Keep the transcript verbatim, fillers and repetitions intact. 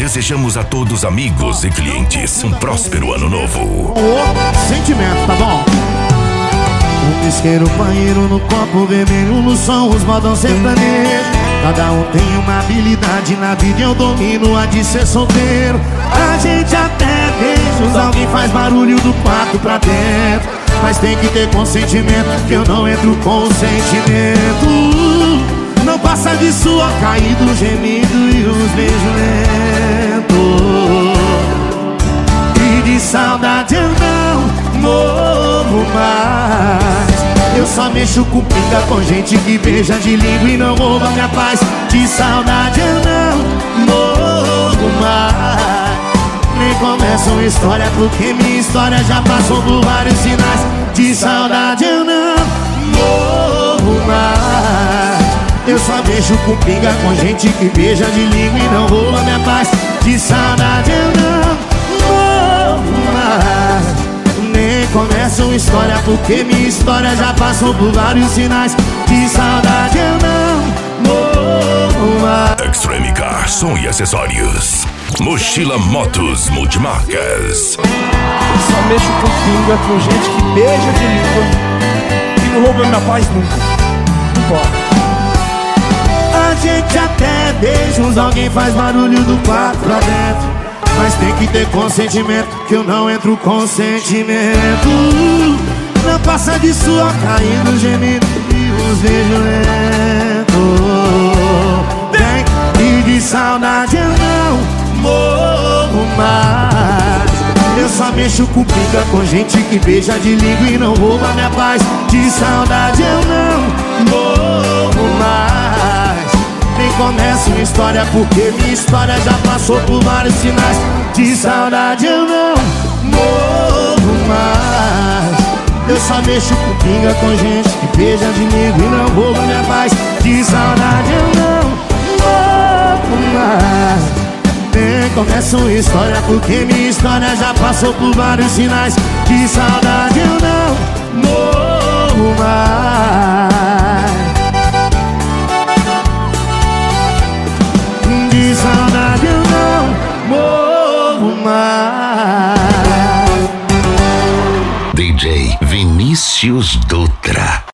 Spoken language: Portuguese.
desejamos a todos amigos e clientes um próspero ano novo. O sentimento, tá bom? Um isqueiro, banheiro no copo vermelho, no som, os modão sertanejo. Cada um tem uma habilidade na vida e eu domino a de ser solteiro. A gente até beijos, alguém faz barulho do quarto pra dentro, mas tem que ter consentimento, que eu não entro com sentimento. Não passa de suor caído, gemido e os beijos lentos. E de saudade eu não morro mais. Eu só mexo com pinga com gente que beija de língua e não rouba minha paz. De saudade eu não morro mais. Nem começa uma história, porque minha história já passou por vários sinais. De saudade eu não morro mais. Eu só mexo com pinga com gente que beija de língua e não rouba minha paz. De saudade eu não morro mais. Nem começa uma história, porque minha história já passou por vários sinais. De saudade eu não morro mais. Extreme Car, som e acessórios. Mochila Motos Multimarcas. Eu só mexo com pinga com gente que beija de língua e não rouba minha paz nunca. Não pode. A gente até beijos, alguém faz barulho do quarto pra dentro, mas tem que ter consentimento, que eu não entro com sentimento. Não passa de suor caindo, gemido e os beijos lentos. Vem, e de saudade eu não morro mais. Eu só mexo com pinga com gente que beija de língua e não rouba minha paz. De saudade eu não morro mais. Nem começa uma história, porque minha história já passou por vários sinais. De saudade eu não morro mais. Eu só mexo com pinga com gente que beija de língua e não rouba minha paz. De saudade eu não morro mais. Nem começa uma história, porque minha história já passou por vários sinais. De saudade eu não morro mais. De saudade eu não morro mais. D J Vinícius Dutra.